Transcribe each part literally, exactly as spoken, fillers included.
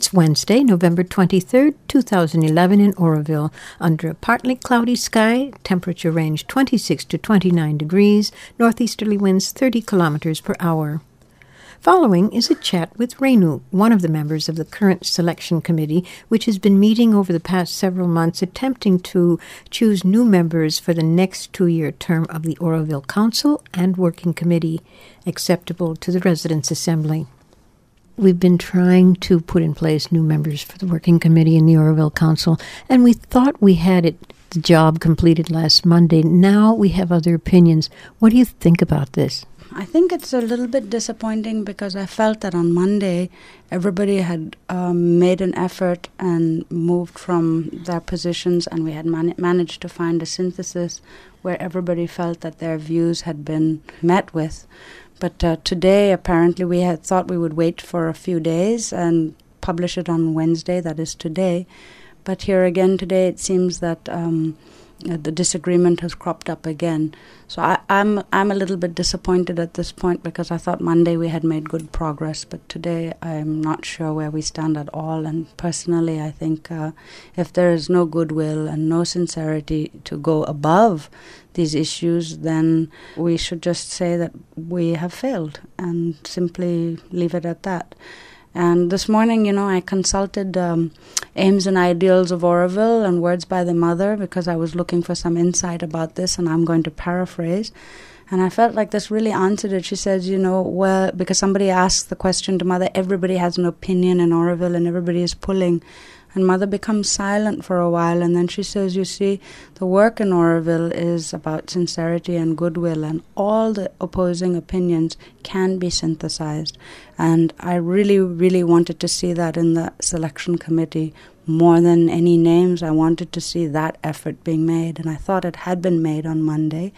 It's Wednesday, November twenty-third, two thousand eleven in Oroville. Under a partly cloudy sky, temperature range twenty-six to twenty-nine degrees, northeasterly winds thirty kilometers per hour. Following is a chat with Renu, one of the members of the current selection committee, which has been meeting over the past several months attempting to choose new members for the next two-year term of the Oroville Council and Working Committee, acceptable to the Residents' Assembly. We've been trying to put in place new members for the Working Committee in the Oroville Council, and we thought we had it, the job completed last Monday. Now we have other opinions. What do you think about this? I think it's a little bit disappointing because I felt that on Monday everybody had um, made an effort and moved from their positions, and we had man- managed to find a synthesis where everybody felt that their views had been met with. But uh, today, apparently, we had thought we would wait for a few days and publish it on Wednesday, that is today. But here again today, it seems that um, the disagreement has cropped up again. So I, I'm I'm a little bit disappointed at this point because I thought Monday we had made good progress, but today I'm not sure where we stand at all. And personally, I think uh, if there is no goodwill and no sincerity to go above these issues, then we should just say that we have failed and simply leave it at that. And this morning, you know, I consulted um, Aims and Ideals of Oroville and Words by the Mother because I was looking for some insight about this, and I'm going to paraphrase. And I felt like this really answered it. She says, you know, well, because somebody asked the question to Mother, everybody has an opinion in Oroville and everybody is pulling. And Mother becomes silent for a while, and then she says, you see, the work in Oroville is about sincerity and goodwill, and all the opposing opinions can be synthesized. And I really, really wanted to see that in the selection committee. More than any names, I wanted to see that effort being made, and I thought it had been made on Monday.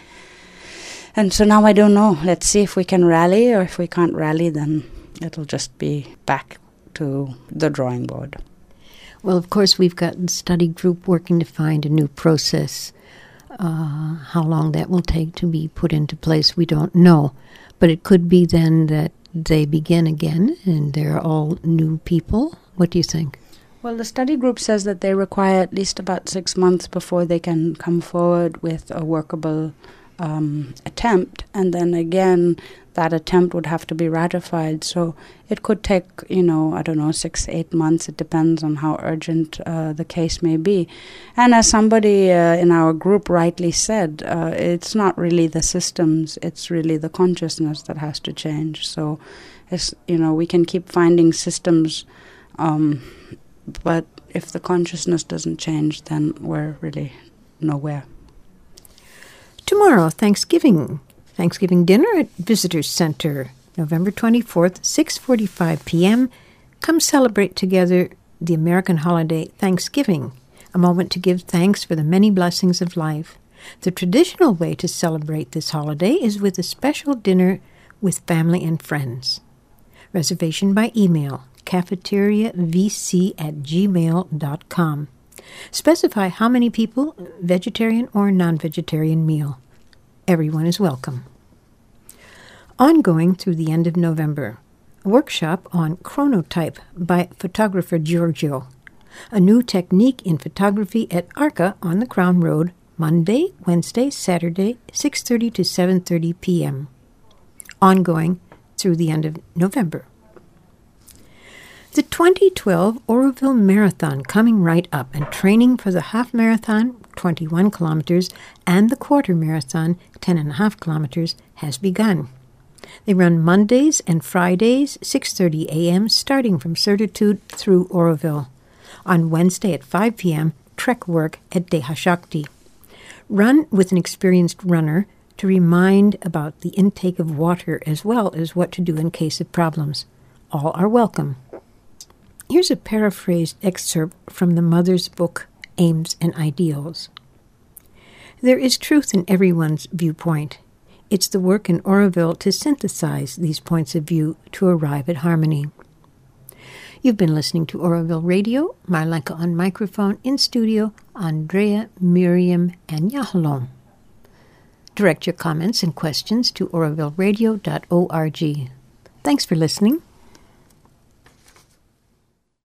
And so now I don't know. Let's see if we can rally, or if we can't rally, then it'll just be back to the drawing board. Well, of course, we've got the study group working to find a new process. Uh, how long that will take to be put into place, we don't know. But it could be then that they begin again and they're all new people. What do you think? Well, the study group says that they require at least about six months before they can come forward with a workable um, attempt. And then again, that attempt would have to be ratified. So it could take, you know, I don't know, six, eight months. It depends on how urgent uh, the case may be. And as somebody uh, in our group rightly said, uh, it's not really the systems, it's really the consciousness that has to change. So, it's, you know, we can keep finding systems, um, but if the consciousness doesn't change, then we're really nowhere. Tomorrow, Thanksgiving. Thanksgiving dinner at Visitors Center, November twenty-fourth, six forty-five p.m. Come celebrate together the American holiday Thanksgiving, a moment to give thanks for the many blessings of life. The traditional way to celebrate this holiday is with a special dinner with family and friends. Reservation by email, cafeteriavc at gmail dot com. Specify how many people, vegetarian or non-vegetarian meal. Everyone is welcome. Ongoing through the end of November, a workshop on chronotype by photographer Giorgio, a new technique in photography at Arca on the Crown Road, Monday, Wednesday, Saturday, six thirty to seven thirty p.m. Ongoing through the end of November. The twenty twelve Oroville Marathon coming right up, and training for the half marathon, twenty-one kilometers, and the quarter marathon, ten and a half kilometers, has begun. They run Mondays and Fridays, six thirty a.m., starting from Certitude through Oroville. On Wednesday at five p.m., trek work at Dehashakti. Run with an experienced runner to remind about the intake of water as well as what to do in case of problems. All are welcome. Here's a paraphrased excerpt from the mother's book, Aims and Ideals. There is truth in everyone's viewpoint. It's the work in Oroville to synthesize these points of view to arrive at harmony. You've been listening to Oroville Radio, Marlenka on microphone, in studio, Andrea, Miriam, and Yahalom. Direct your comments and questions to oroville radio dot org. Thanks for listening.